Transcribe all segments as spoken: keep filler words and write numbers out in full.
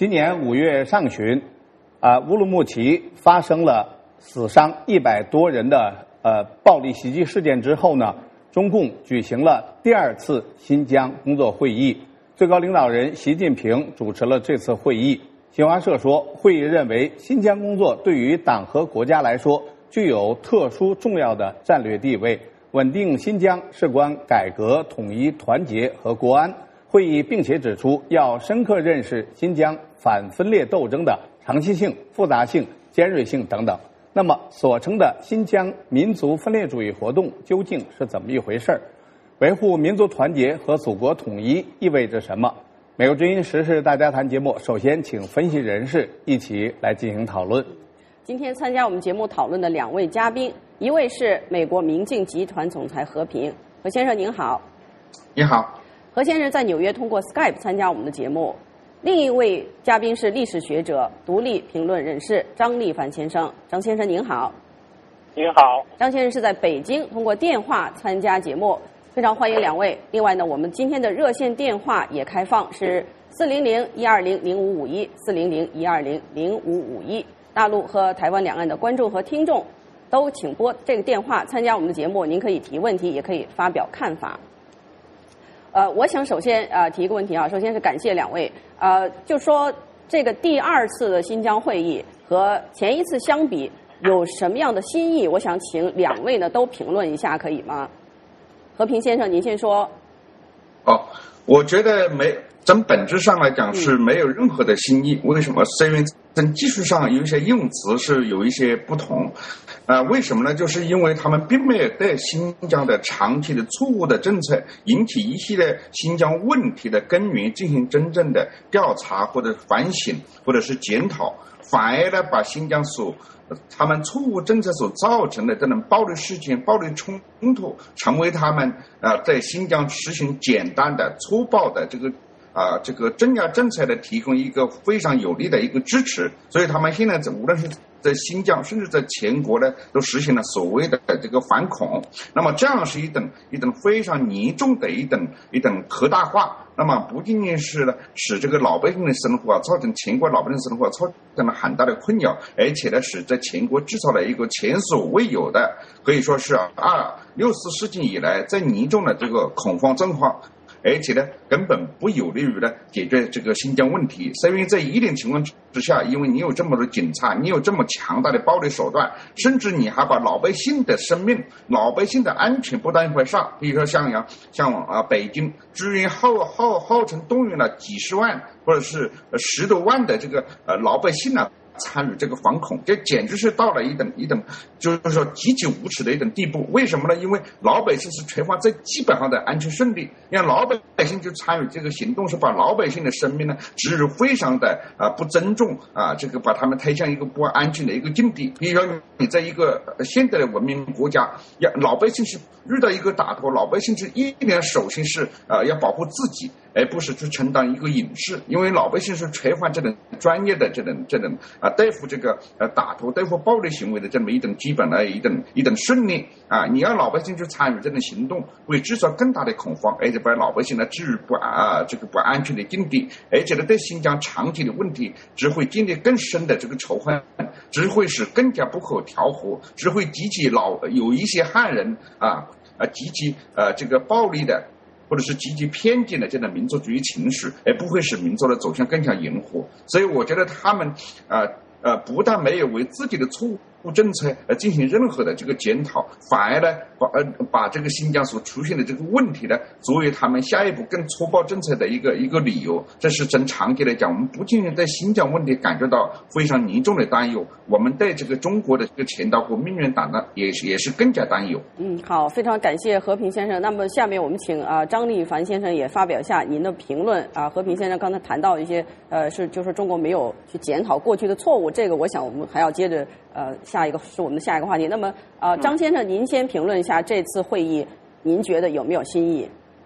今年五月上旬，啊、呃，乌鲁木齐发生了死伤一百多人的呃暴力袭击事件之后呢，中共举行了第二次新疆工作会议，最高领导人习近平主持了这次会议。新华社说，会议认为新疆工作对于党和国家来说具有特殊重要的战略地位，稳定新疆事关改革、统一、团结和国安。会议并且指出，要深刻认识新疆反分裂斗争的长期性、复杂性、尖锐性等等。那么，所称的新疆民族分裂主义活动究竟是怎么一回事？维护民族团结和祖国统一意味着什么？美国之音时事大家谈节目，首先请分析人士一起来进行讨论。 今天参加我们节目讨论的两位嘉宾，一位是美国明镜集团总裁何平，何先生您好。 你好。 何先生在纽约通过 Skype 参加我们的节目。另一位嘉宾是历史学者、独立评论人士张立凡先生。张先生您好。 您好。 张先生是在北京通过电话参加节目，非常欢迎两位。另外呢，我们今天的热线电话也开放，是四零零一二零零五五一四零零一二零零五五一。大陆和台湾两岸的观众和听众都请拨这个电话参加我们的节目，您可以提问题，也可以发表看法。呃，我想首先呃提一个问题啊，首先是感谢两位，呃，就说这个第二次的新疆会议和前一次相比有什么样的新意？我想请两位呢都评论一下，可以吗？和平先生，您先说。 哦，我觉得没，从本质上来讲是没有任何的新意。嗯、为什么？是因为从技术上有一些用词是有一些不同。啊、呃，为什么呢？就是因为他们并没有对新疆的长期的错误的政策引起一系列新疆问题的根源进行真正的调查或者反省或者是检讨，反而呢把新疆所他们错误政策所造成的这种暴力事件、暴力冲突，成为他们啊、呃、在新疆实行简单的、粗暴的这个啊、呃、这个镇压政策的提供一个非常有力的一个支持。所以他们现在无论是在新疆，甚至在全国呢，都实行了所谓的这个反恐。那么这样是一种一种非常严重的一种一种扩大化。那么不仅仅是呢使这个老百姓的生活啊，造成全国老百姓生活造成了很大的困扰，而且呢使在全国制造了一个前所未有的，可以说是二六四事件以来最严重的这个恐慌状况。而且呢，根本不有利于呢解决这个新疆问题。所以在一定情况之下，因为你有这么多警察，你有这么强大的暴力手段，甚至你还把老百姓的生命、老百姓的安全不当一回事。比如说像像像啊北京支援号号号称动员了几十万或者是十多万的这个呃老百姓呢、啊。参与这个反恐，这简直是到了一等一等，就是说极其无耻的一等地步。为什么呢？因为老百姓是缺乏最基本上的安全顺利，让老百姓去参与这个行动，是把老百姓的生命呢置入非常的啊、呃、不尊重啊，这个把他们推向一个不安全的一个境地。比如说你在一个现代的文明国家，要老百姓是遇到一个打头，老百姓是一定首先是啊、呃、要保护自己，而不是去承担一个隐士，因为老百姓是缺乏这种专业的这种这种啊对付这个呃打头对付暴力行为的这么一种基本的一种一种训练啊，你让老百姓去参与这种行动，会制造更大的恐慌，而且把老百姓呢置于不安啊这个不安全的境地，而且呢对新疆长期的问题只会建立更深的这个仇恨，只会使更加不可调和，只会激起老有一些汉人啊啊极其呃这个暴力的。或者是积极偏见的这种民族主义情绪，而不会使民族的走向更加圆滑。所以我觉得他们呃呃不但没有为自己的错误政策而进行任何的这个检讨，反而呢把呃把这个新疆所出现的这个问题呢作为他们下一步更粗暴政策的一个一个理由。这是从长期来讲，我们不仅仅对新疆问题感觉到非常严重的担忧，我们对这个中国的这个前导和命运党呢也也是更加担忧。 嗯，好，非常感谢和平先生。那么下面我们请啊、呃、张立凡先生也发表一下您的评论啊、呃。和平先生刚才谈到一些呃是就是中国没有去检讨过去的错误，这个我想我们还要接着呃下一个是我们的下一个话题。那么呃张先生您先评论一下这次会议，您觉得有没有新意？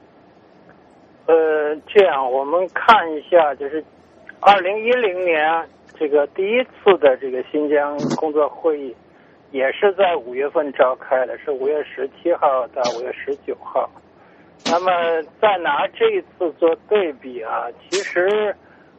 呃，这样我们看一下，就是二零一零年这个第一次的这个新疆工作会议，也是在五月份召开的，是五月十七号到五月十九号。那么再拿这一次做对比啊，其实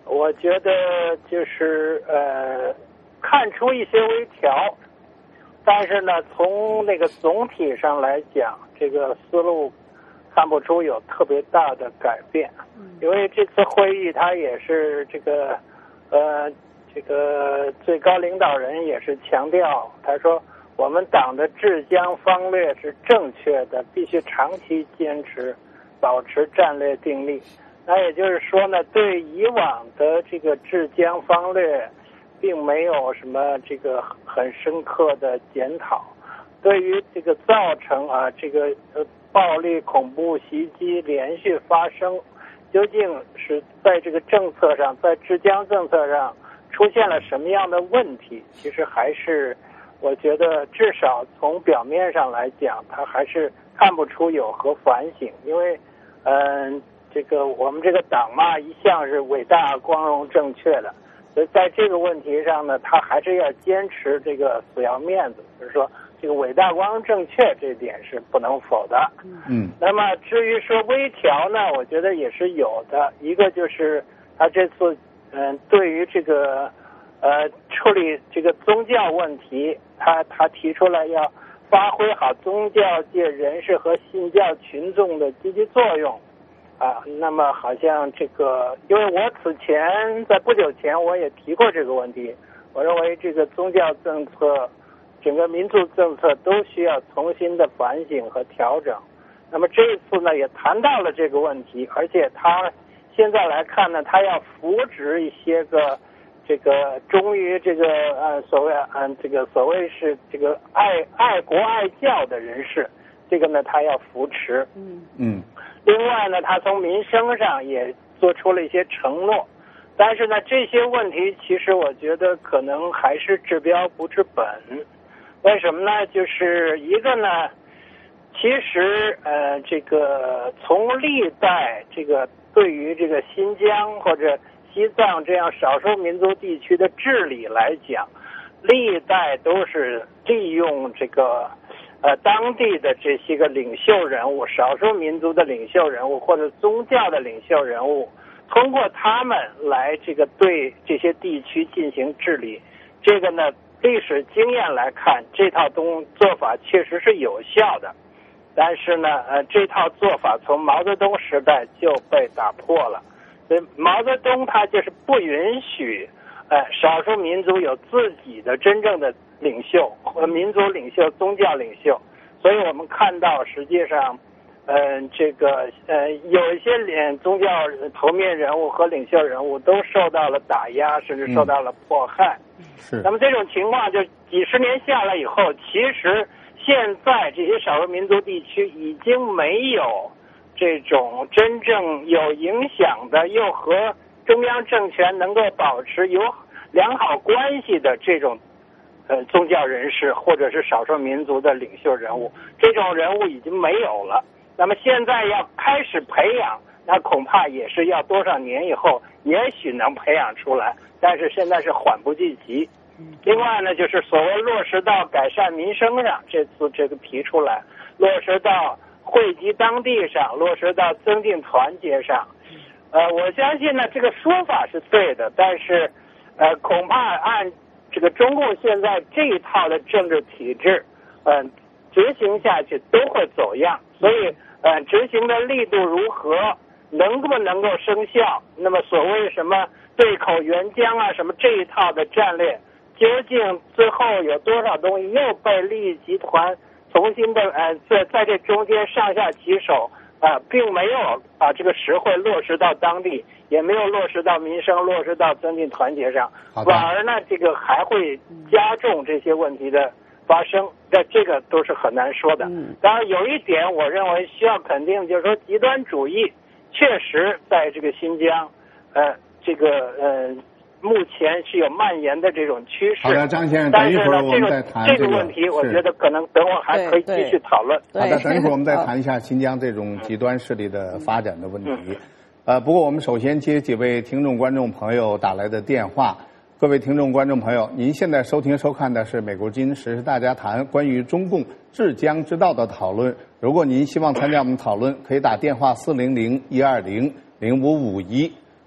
我觉得就是呃，看出一些微调，但是呢，从那个总体上来讲，这个思路看不出有特别大的改变。因为这次会议，他也是这个呃，这个最高领导人也是强调，他说我们党的治疆方略是正确的，必须长期坚持，保持战略定力。那也就是说呢，对以往的这个治疆方略，并没有什么这个很深刻的检讨。对于这个造成啊这个呃暴力恐怖袭击连续发生，究竟是在这个政策上，在治疆政策上出现了什么样的问题？其实还是我觉得至少从表面上来讲，他还是看不出有何反省，因为嗯。呃这个我们这个党嘛，一向是伟大、光荣、正确的，所以在这个问题上呢，他还是要坚持这个死要面子，就是说这个伟大、光荣、正确这点是不能否的。 嗯。 那么至于说微调呢，我觉得也是有的。一个就是他这次嗯、呃，对于这个呃处理这个宗教问题，他他提出来要发挥好宗教界人士和信教群众的积极作用。啊，那么好像这个，因为我此前在不久前我也提过这个问题，我认为这个宗教政策、整个民族政策都需要重新的反省和调整。那么这一次呢，也谈到了这个问题，而且他现在来看呢，他要扶植一些个这个忠于这个呃所谓嗯这个所谓是这个爱爱国爱教的人士，这个呢他要扶持。 嗯嗯。 另外呢，他从民生上也做出了一些承诺，但是呢，这些问题其实我觉得可能还是治标不治本。为什么呢？就是一个呢，其实呃，这个从历代这个对于这个新疆或者西藏这样少数民族地区的治理来讲，历代都是利用这个。呃，当地的这些个领袖人物，少数民族的领袖人物或者宗教的领袖人物，通过他们来这个对这些地区进行治理。这个呢，历史经验来看，这套东做法确实是有效的。但是呢，呃，这套做法从毛泽东时代就被打破了。所以毛泽东他就是不允许，呃，少数民族有自己的真正的领袖和民族领袖、宗教领袖，所以我们看到实际上，嗯、呃，这个呃，有一些领宗教头面人物和领袖人物都受到了打压，甚至受到了迫害。 嗯、是。 那么这种情况就几十年下来以后，其实现在这些少数民族地区已经没有这种真正有影响的，又和中央政权能够保持有良好关系的这种。呃，宗教人士或者是少数民族的领袖人物，这种人物已经没有了。那么现在要开始培养，那恐怕也是要多少年以后，也许能培养出来，但是现在是缓不济急。另外呢，就是所谓落实到改善民生上，这次这个提出来，落实到惠及当地上，落实到增进团结上。呃，我相信呢，这个说法是对的，但是呃，恐怕按这个中共现在这一套的政治体制，嗯、呃，执行下去都会走样，所以呃，执行的力度如何，能不能够生效？那么所谓什么对口援疆啊，什么这一套的战略，究竟最后有多少东西又被利益集团重新的呃，在在这中间上下其手啊、呃，并没有把这个实惠落实到当地。也没有落实到民生，落实到增进团结上，反而呢，这个还会加重这些问题的发生。这这个都是很难说的。当然，有一点我认为需要肯定，就是说极端主义确实在这个新疆，呃，这个呃，目前是有蔓延的这种趋势。 好的，张先生，等一会儿我们再谈这个问题，我觉得可能等会儿还可以继续讨论。 好的，等一会儿我们再谈一下新疆这种极端势力的发展的问题。嗯呃，不过我们首先接几位听众观众朋友打来的电话。各位听众观众朋友，您现在收听收看的是美国之音时事大家谈关于中共治疆之道的讨论。如果您希望参加我们讨论，可以打电话四零零一二零零五五一。好，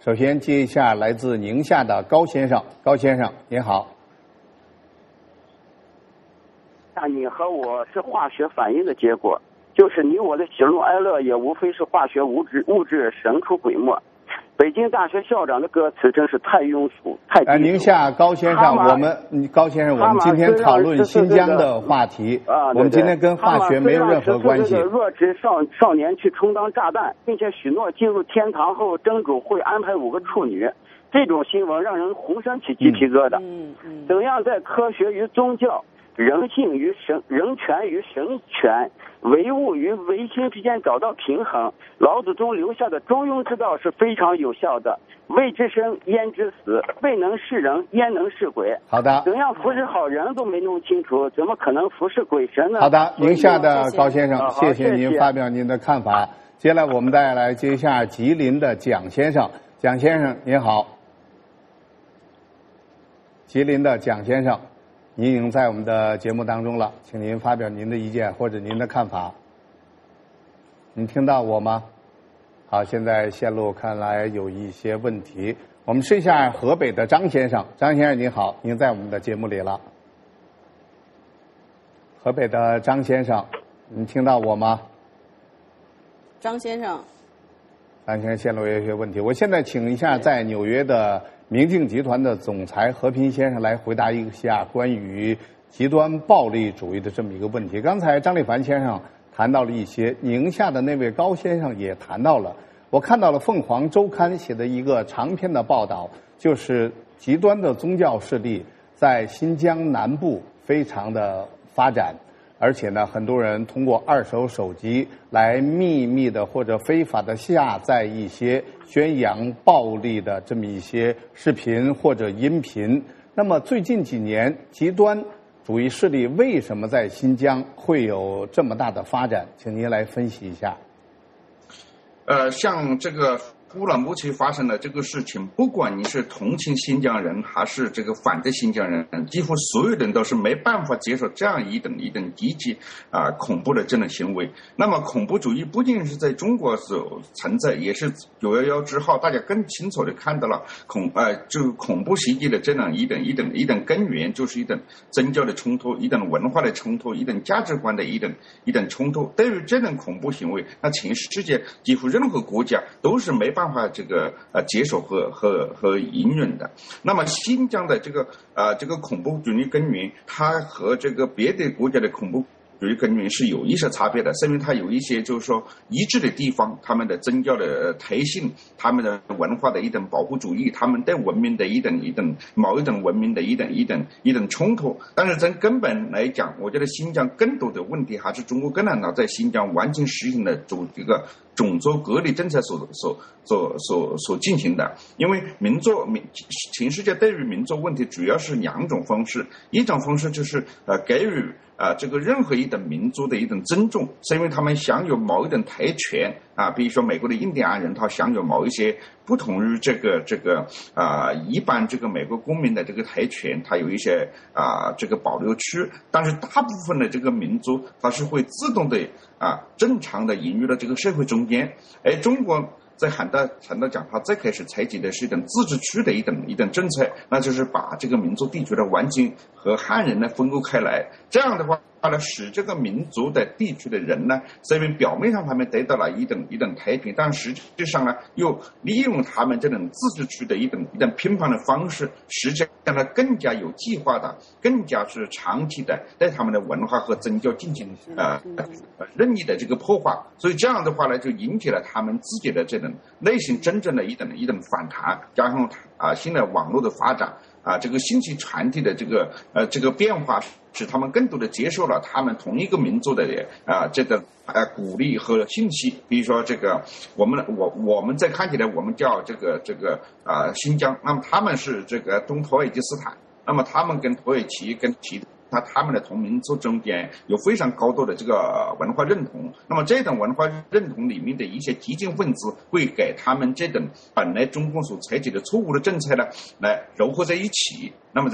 首先接一下来自宁夏的高先生，高先生您好。 那你和我是化学反应的结果，就是你我的喜怒哀乐也无非是化学物质物质生出鬼没。北京大学校长的歌词真是太庸俗，太低俗。 呃，宁夏高先生，我们高先生，我们今天讨论新疆的话题， 啊， 我们今天跟化学没有任何关系。 弱智少少年去充当炸弹，并且许诺进入天堂后，真主会安排五个处女。这种新闻让人浑身起鸡皮疙瘩。 嗯嗯。 怎样在科学与宗教、人性与神、人权与神权、唯物与唯心之间找到平衡？老祖宗留下的中庸之道是非常有效的。未知生焉知死，未能是人焉能是鬼。 好的。 怎样服侍好人都没弄清楚，怎么可能服侍鬼神呢？ 好的，宁夏的高先生，谢谢您发表您的看法。接下来我们再来接一下吉林的蒋先生，蒋先生您好。吉林的蒋先生，您已经在我们的节目当中了，请您发表您的意见或者您的看法。您听到我吗？好，现在线路看来有一些问题，我们试一下河北的张先生。张先生您好，您在我们的节目里了。河北的张先生，您听到我吗？ 张先生， 张先生线路有一些问题，我现在请一下在纽约的明镜集团的总裁何平先生来回答一下关于极端暴力主义的这么一个问题。刚才张立凡先生谈到了一些，宁夏的那位高先生也谈到了。我看到了凤凰周刊写的一个长篇的报道，就是极端的宗教势力在新疆南部非常的发展，而且呢，很多人通过二手手机来秘密的或者非法的下载一些宣扬暴力的这么一些视频或者音频。那么最近几年，极端主义势力为什么在新疆会有这么大的发展？请您来分析一下。 呃，像这个乌鲁木齐发生的这个事情，不管你是同情新疆人还是这个反对新疆人，几乎所有人都是没办法接受这样一等一等极其啊、呃、恐怖的这种行为。那么恐怖主义不仅是在中国所存在，也是九幺幺之后大家更清楚的看到了恐呃就是恐怖袭击的这样一等一等一等根源，就是一等宗教的冲突，一等文化的冲突，一等价值观的一等一等冲突。对于这种恐怖行为，那全世界几乎任何国家都是没办法。办法这个呃接受和和和隐忍的。那么新疆的这个呃这个恐怖主义根源，它和这个别的国家的恐怖主义根源是有一些差别的，说明它有一些就是说一致的地方，他们的宗教的特性，他们的文化的一等保护主义，他们对文明的一等一等某一等文明的一等一等一等冲突。但是从根本来讲，我觉得新疆更多的问题还是中国共产党在新疆完全实行的主这个种族隔离政策所所所所所进行的。因为民族民全世界对于民族问题主要是两种方式，一种方式就是呃给予啊、呃，这个任何一等民族的一种尊重，是因为他们享有某一种特权啊，比如说美国的印第安人，他享有某一些不同于这个这个啊、呃、一般这个美国公民的这个特权，他有一些啊、呃、这个保留区，但是大部分的这个民族，它是会自动的啊正常的引入到这个社会中间，而中国。在很大程度讲，他最开始采取的是一种自治区的一种一种政策，那就是把这个民族地区的完全和汉人呢分割开来。这样的话呢，使这个民族的地区的人呢，虽然表面上他们得到了一种一种太平，但实际上呢，又利用他们这种自治区的一种一种乒乓的方式，实际上呢更加有计划的，更加是长期的对他们的文化和宗教进行呃任意的这个破坏。所以这样的话呢，就引起了他们自己的这种内心真正的一种一种反弹，加上啊现在网络的发展啊，这个信息传递的这个呃这个变化，使他们更多的接受了他们同一个民族的啊这个呃鼓励和信息。比如说这个我们我我们在看起来我们叫这个这个啊、呃、新疆，那么他们是这个东土耳其斯坦，那么他们跟土耳其跟其他他他们的同民族中间有非常高度的这个文化认同，那么这种文化认同里面的一些激进分子会给他们这种本来中共所采取的错误的政策呢来糅合在一起，那么这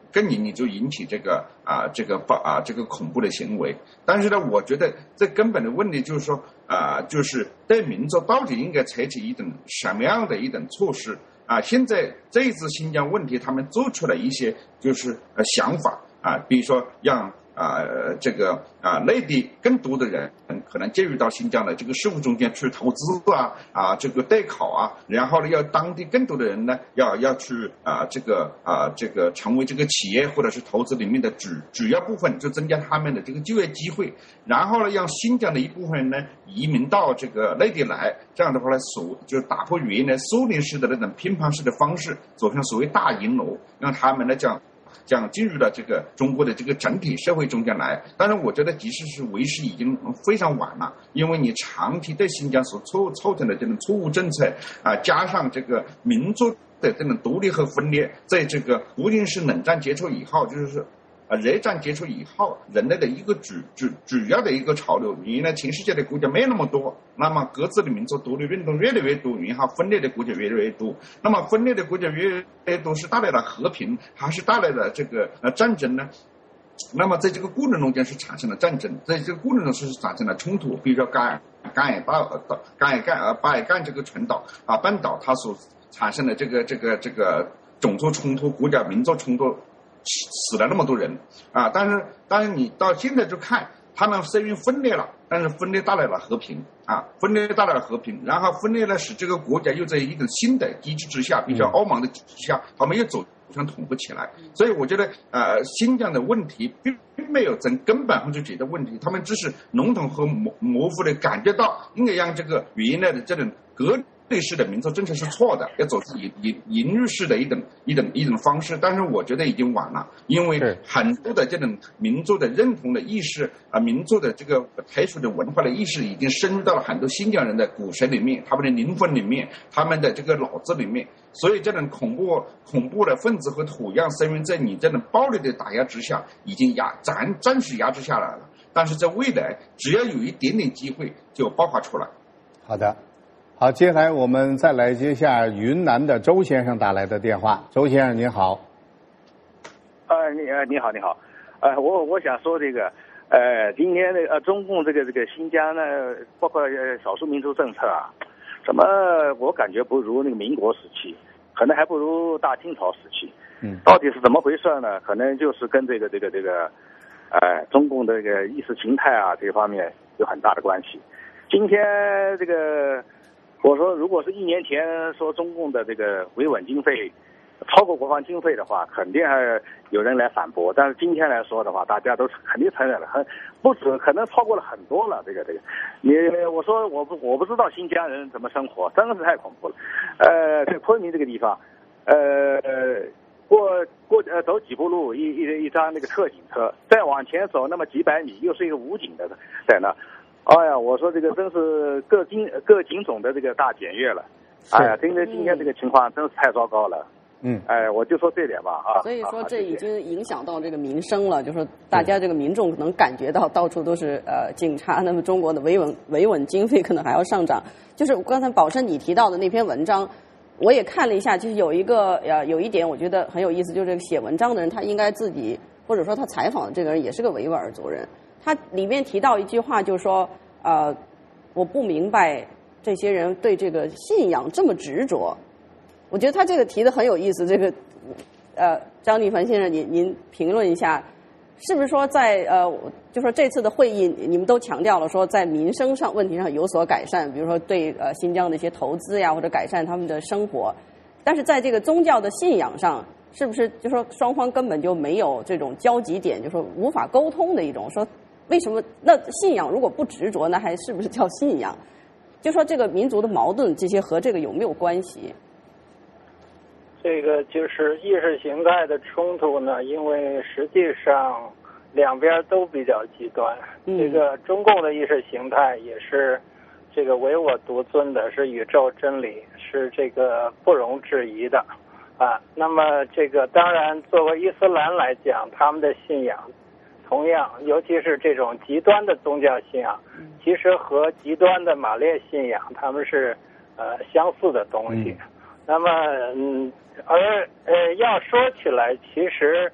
更引你就引起这个啊这个暴啊这个恐怖的行为。但是呢，我觉得这根本的问题就是说啊，就是对民族到底应该采取一种什么样的一种措施啊？现在这一次新疆问题，他们做出了一些就是呃想法啊，比如说让。啊、呃，这个啊，内地更多的人可能介入到新疆的这个事务中间去投资啊，啊，这个代考啊，然后呢，要当地更多的人呢，要要去啊，这个啊，这个成为这个企业或者是投资里面的主主要部分，就增加他们的这个就业机会，然后呢，让新疆的一部分人呢移民到这个内地来，这样的话呢，所就打破原来苏联式的那种乒乓式的方式，走向所谓大银楼，让他们呢讲。将进入了这个中国的这个整体社会中间来，当然我觉得即使是为时已经非常晚了，因为你长期对新疆所凑凑成的这种错误政策啊，加上这个民族的这种独立和分裂，在这个无论是冷战结束以后，就是啊，热战结束以后，人类的一个主主主要的一个潮流，原来全世界的国家没有那么多，那么各自的民族独立运动越来越多，然后分裂的国家越来越多，那么分裂的国家越来越多是带来了和平，还是带来了这个呃战争呢？那么在这个过程中间是产生了战争，在这个过程中是产生了冲突，比如说甘甘尔巴尔甘尔干呃巴尔干这个群岛啊半岛，它所产生的这个这个这个种族冲突、国家民族冲突。死了那么多人啊！但是，但是你到现在就看，他们虽然分裂了，但是分裂带来了和平啊，分裂带来了和平，然后分裂呢使这个国家又在一种新的机制之下，比较欧盟的机制下，他们又走向统合起来。所以我觉得，呃，新疆的问题并并没有从根本上去解决问题，他们只是笼统和模模糊的感觉到应该让这个原来的这种隔。对式的民族政策是错的，要走出引引引入式的一种一种一种方式，但是我觉得已经晚了，因为很多的这种民族的认同的意识啊，民族的这个特殊的文化的意识已经深入到了很多新疆人的骨髓里面，他们的灵魂里面，他们的这个脑子里面，所以这种恐怖恐怖的分子和土壤，虽然在你这种暴力的打压之下，已经压暂暂时压制下来了，但是在未来，只要有一点点机会，就爆发出来。 好的。好，接下来我们再来接下云南的周先生打来的电话。周先生您好。 呃，你呃你好你好，呃我我想说这个，呃今天的呃中共这个这个新疆呢，包括呃少数民族政策啊，怎么我感觉不如那个民国时期，可能还不如大清朝时期。嗯，到底是怎么回事呢？可能就是跟这个这个这个，呃中共的这个意识形态啊这方面有很大的关系。今天这个。我说，如果是一年前说中共的这个维稳经费超过国防经费的话，肯定还有人来反驳。但是今天来说的话，大家都肯定承认了，很不止，可能超过了很多了。这个这个，你我说我不我不知道新疆人怎么生活，真的是太恐怖了。呃，在昆明这个地方，呃，过过呃走几步路，一一一张那个特警车，再往前走那么几百米，又是一个武警的在那。哎呀，我说这个真是各警各警种的这个大检阅了，哎呀，今天今天这个情况真是太糟糕了。嗯，哎，我就说这点吧啊。 所以说这已经影响到这个民生了，就是说大家这个民众能感觉到到处都是呃警察，那么中国的维稳维稳经费可能还要上涨。就是刚才宝生你提到的那篇文章，我也看了一下，就是有一个呃有一点我觉得很有意思，就是这个写文章的人他应该自己或者说他采访的这个人也是个维吾尔族人。他里面提到一句话，就是说，呃，我不明白这些人对这个信仰这么执着。我觉得他这个提的很有意思。这个，呃，张立凡先生，您您评论一下，是不是说在呃，就说这次的会议，你们都强调了说在民生上问题上有所改善，比如说对呃新疆的一些投资呀，或者改善他们的生活，但是在这个宗教的信仰上。是不是就说双方根本就没有这种交集点，就说无法沟通的一种说，为什么那信仰如果不执着，那还是不是叫信仰？就说这个民族的矛盾，这些和这个有没有关系？ 这个就是意识形态的冲突呢，因为实际上两边都比较极端。嗯、这个中共的意识形态也是这个唯我独尊的，是宇宙真理，是这个不容置疑的。啊，那么这个当然，作为伊斯兰来讲，他们的信仰，同样，尤其是这种极端的宗教信仰，其实和极端的马列信仰，他们是呃相似的东西。嗯、那么，嗯，而呃要说起来，其实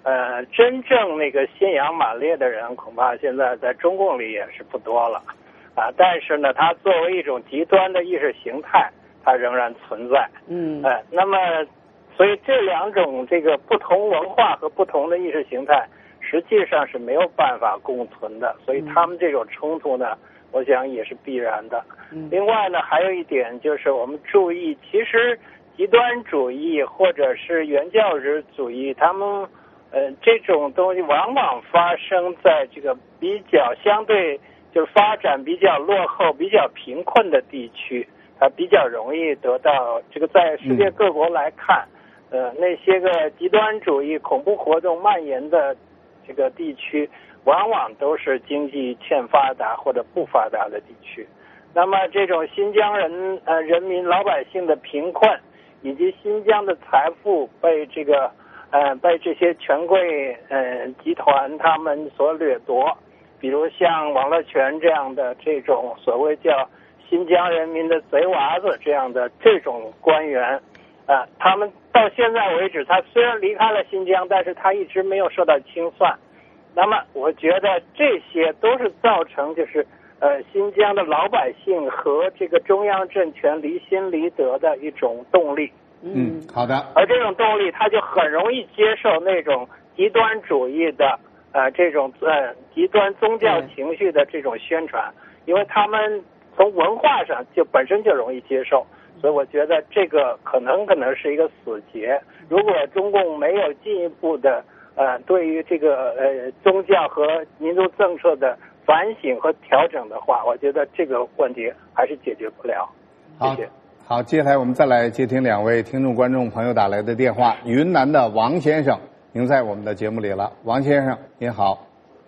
呃，真正那个信仰马列的人，恐怕现在在中共里也是不多了，啊，但是呢，它作为一种极端的意识形态，它仍然存在。 嗯， 呃，那么，所以这两种这个不同文化和不同的意识形态，实际上是没有办法共存的，所以他们这种冲突呢，我想也是必然的。 嗯， 另外呢，还有一点就是我们注意，其实极端主义或者是原教旨主义，他们。呃，这种东西往往发生在这个比较相对就是发展比较落后、比较贫困的地区，它比较容易得到这个在世界各国来看，呃，那些个极端主义、恐怖活动蔓延的这个地区，往往都是经济欠发达或者不发达的地区。那么，这种新疆人呃人民老百姓的贫困，以及新疆的财富被这个。呃，被这些权贵呃集团他们所掠夺，比如像王乐泉这样的这种所谓叫新疆人民的贼娃子这样的这种官员，呃，他们到现在为止，他虽然离开了新疆，但是他一直没有受到清算。那么，我觉得这些都是造成就是呃新疆的老百姓和这个中央政权离心离德的一种动力。 嗯，好的。 而这种动力，他就很容易接受那种极端主义的，呃，这种呃极端宗教情绪的这种宣传，因为他们从文化上就本身就容易接受，所以我觉得这个可能可能是一个死结。如果中共没有进一步的呃对于这个呃宗教和民族政策的反省和调整的话，我觉得这个问题还是解决不了。谢谢。 好，接下来我们再来接听两位听众观众朋友打来的电话。云南的王先生，您在我们的节目里了。王先生，您好。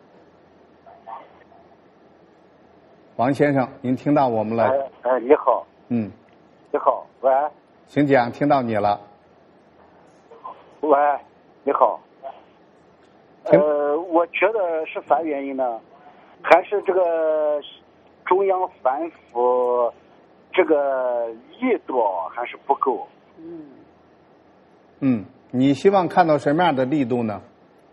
王先生，您听到我们了？ 哎，哎你好。 嗯。 你好，喂。 请讲，听到你了。 喂，你好。呃，我觉得是啥原因呢？还是这个中央反腐？这个力度还是不够。 嗯。 嗯，你希望看到什么样的力度呢？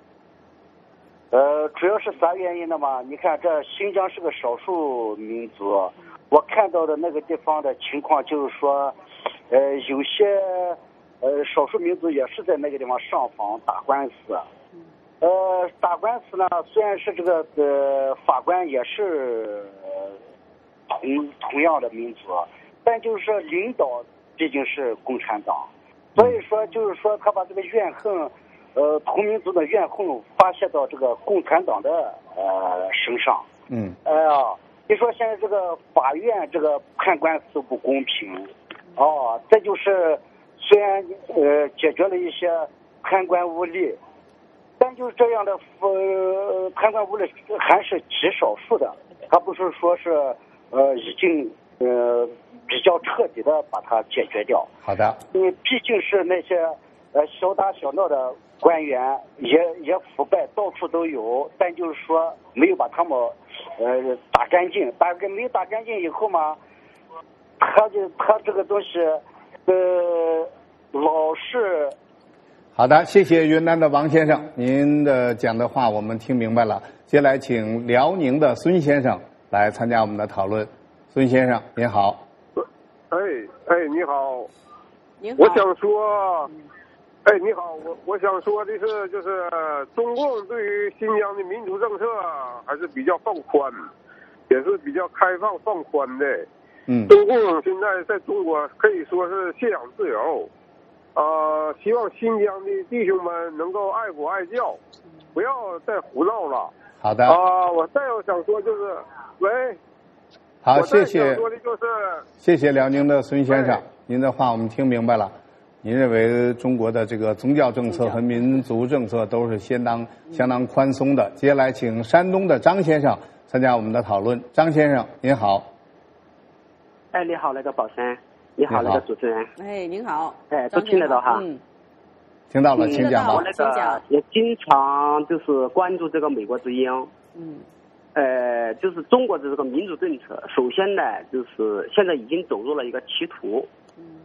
呃，主要是啥原因呢嘛？你看，这新疆是个少数民族，我看到的那个地方的情况就是说，呃，有些呃少数民族也是在那个地方上访打官司。呃，打官司呢，虽然是这个呃法官也是。同同样的民族，但就是说领导毕竟是共产党，所以说就是说他把这个怨恨，呃同民族的怨恨发泄到这个共产党的呃身上。 嗯。 哎呀、呃，你说现在这个法院这个判官司不公平，哦，这就是虽然呃解决了一些贪官污吏，但就是这样的呃贪官污吏还是极少数的，他不是说是。呃，已经呃比较彻底的把它解决掉。 好的。 因为毕竟是那些呃小打小闹的官员也也腐败到处都有，但就是说没有把他们呃打干净，打个没打干净以后嘛，他就他这个东西呃老是。 好的，谢谢云南的王先生，您的讲的话我们听明白了。接下来请辽宁的孙先生来参加我们的讨论。孙先生您好。 哎哎你好。 您好。 我想说，哎你好，我我想说的是，就是中共对于新疆的民主政策还是比较放宽，也是比较开放放宽的。 嗯。 中共现在在中国可以说是信仰自由，啊、呃，希望新疆的弟兄们能够爱国爱教，不要再胡闹了。 好的。 啊、呃，我再有想说就是，喂。 好，谢谢。 说的就是， 谢谢辽宁的孙先生，您的话我们听明白了。您认为中国的这个宗教政策和民族政策都是相当相当宽松的。接下来请山东的张先生参加我们的讨论。张先生您好。 哎，你好，那个宝山。你好，那个主持人。 哎，您好。 哎，都听得到哈。 嗯。 听到了，请讲吧。 我那个也经常就是关注这个美国之音。 嗯。 呃，就是中国的这个民主政策，首先呢，就是现在已经走入了一个歧途。 嗯。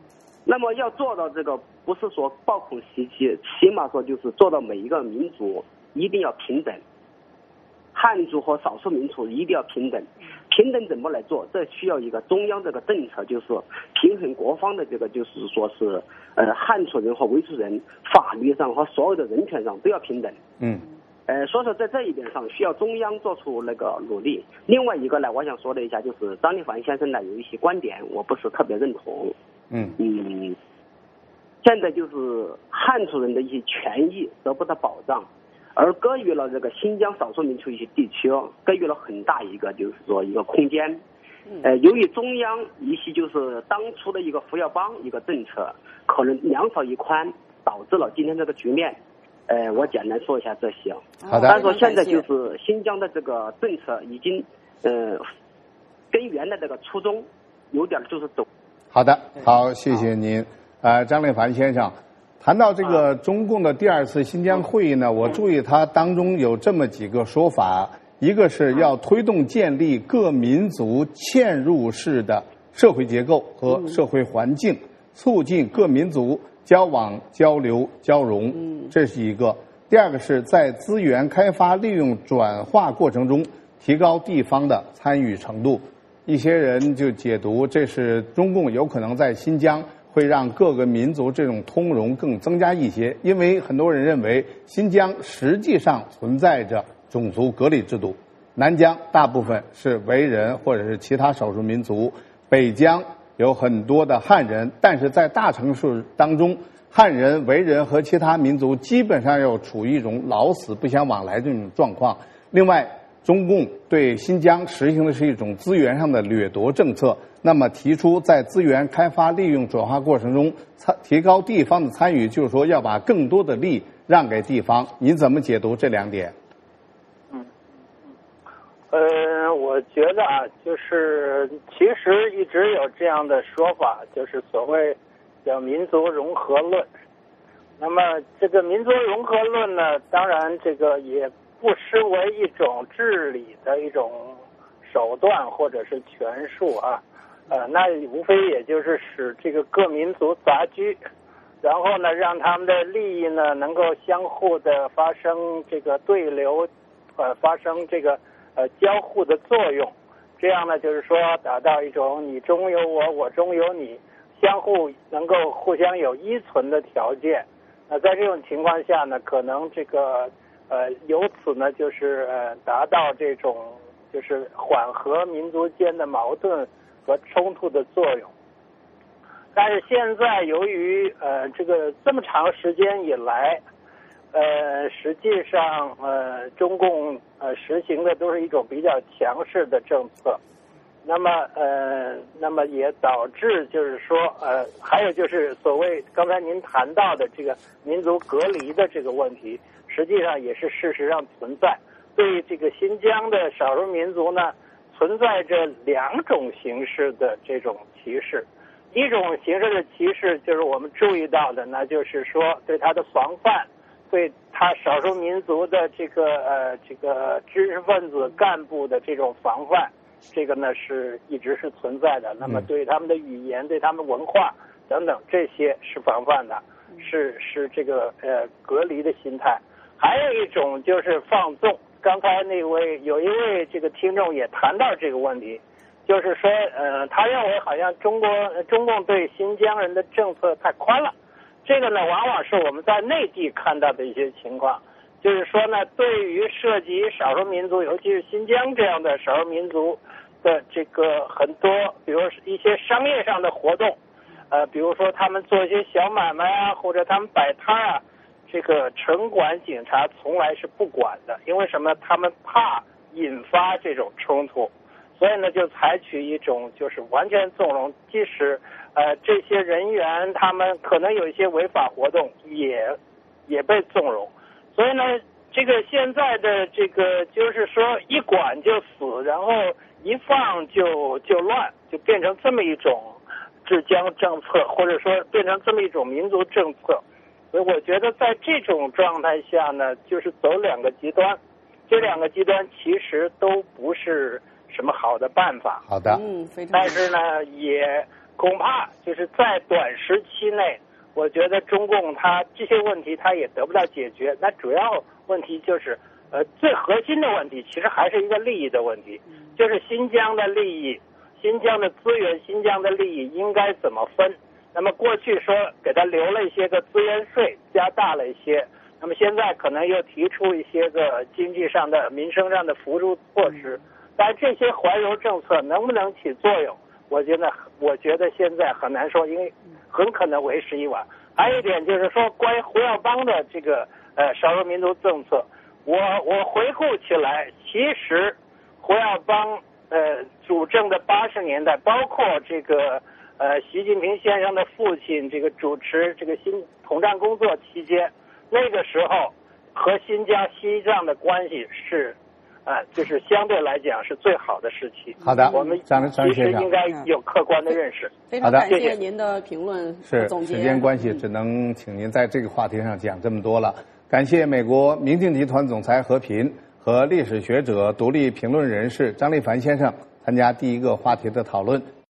那么要做到这个，不是说暴恐袭击，起码说就是做到每一个民族一定要平等，汉族和少数民族一定要平等。平等怎么来做？这需要一个中央这个政策，就是平衡国方的这个，就是说是呃汉族人和维族人法律上和所有的人权上都要平等。 嗯。 呃，所以说在这一点上需要中央做出那个努力。另外一个呢，我想说的一下，就是张立凡先生呢有一些观点我不是特别认同。 嗯嗯，现在就是汉族人的一些权益得不到保障，而给予了这个新疆少数民族一些地区给予了很大一个就是说一个空间。呃，由于中央一些就是当初的一个扶摇帮一个政策，可能两手一宽，导致了今天这个局面。呃，我简单说一下这些。 好的。 但是说现在就是新疆的这个政策已经，呃，跟原来这个初衷有点就是走。 好的，好，谢谢您。呃，张立凡先生，谈到这个中共的第二次新疆会议呢，我注意它当中有这么几个说法，一个是要推动建立各民族嵌入式的社会结构和社会环境，促进各民族交往、交流、交融，这是一个。第二个是在资源开发、利用、转化过程中提高地方的参与程度。一些人就解读这是中共有可能在新疆会让各个民族这种通融更增加一些，因为很多人认为新疆实际上存在着种族隔离制度，南疆大部分是维人或者是其他少数民族，北疆有很多的汉人，但是在大城市当中，汉人、维人和其他民族基本上要处于一种老死不相往来这种状况。另外，中共对新疆实行的是一种资源上的掠夺政策，那么提出在资源开发、利用、转化过程中提高地方的参与，就是说要把更多的利让给地方。您怎么解读这两点？ 嗯，呃，我觉得啊，就是其实一直有这样的说法，就是所谓叫民族融合论。那么这个民族融合论呢，当然这个也不失为一种治理的一种手段或者是权术啊，呃，那无非也就是使这个各民族杂居，然后呢，让他们的利益呢能够相互的发生这个对流，呃，发生这个呃交互的作用，这样呢就是说达到一种你中有我，我中有你，相互能够互相有依存的条件。那在这种情况下呢，可能这个。呃，由此呢，就是呃，达到这种就是缓和民族间的矛盾和冲突的作用。但是现在由于呃这个这么长时间以来，呃，实际上呃中共呃实行的都是一种比较强势的政策，那么呃那么也导致就是说呃还有就是所谓刚才您谈到的这个民族隔离的这个问题。实际上也是事实上存在，对这个新疆的少数民族呢，存在着两种形式的这种歧视。一种形式的歧视就是我们注意到的，那就是说对他的防范，对他少数民族的这个呃这个知识分子干部的这种防范，这个呢是一直是存在的。那么对他们的语言、对他们文化等等这些是防范的，是是这个呃隔离的心态。还有一种就是放纵，刚才那位有一位这个听众也谈到这个问题，就是说，呃，他认为好像中国中共对新疆人的政策太宽了，这个呢，往往是我们在内地看到的一些情况，就是说呢，对于涉及少数民族，尤其是新疆这样的少数民族的这个很多，比如一些商业上的活动，呃，比如说他们做一些小买卖啊，或者他们摆摊啊。这个城管警察从来是不管的，因为什么？他们怕引发这种冲突，所以呢，就采取一种就是完全纵容，即使呃这些人员他们可能有一些违法活动，也也被纵容。所以呢，这个现在的这个就是说一管就死，然后一放就就乱，就变成这么一种治疆政策，或者说变成这么一种民族政策。所以我觉得在这种状态下呢，就是走两个极端，这两个极端其实都不是什么好的办法。 好的， 嗯，非常。 但是呢，也恐怕就是在短时期内，我觉得中共它这些问题它也得不到解决。那主要问题就是，呃，最核心的问题其实还是一个利益的问题，就是新疆的利益、新疆的资源、新疆的利益应该怎么分。那么过去说给他留了一些个资源税，加大了一些，那么现在可能又提出一些个经济上的、民生上的扶助措施，但这些怀柔政策能不能起作用？我觉得，我觉得现在很难说，因为很可能为时已晚。还有一点就是说，关于胡耀邦的这个呃少数民族政策，我我回顾起来，其实胡耀邦呃主政的八十年代，包括这个呃习近平先生的父亲这个主持这个新统战工作期间，那个时候和新疆、西藏的关系是。啊，就是相对来讲是最好的时期。 好的， 我们张张其实先生应该有客观的认识。 非常感谢您的评论和是总结。 时间关系，只能请您在这个话题上讲这么多了。感谢美国明镜集团总裁何平和历史学者、独立评论人士张立凡先生参加第一个话题的讨论。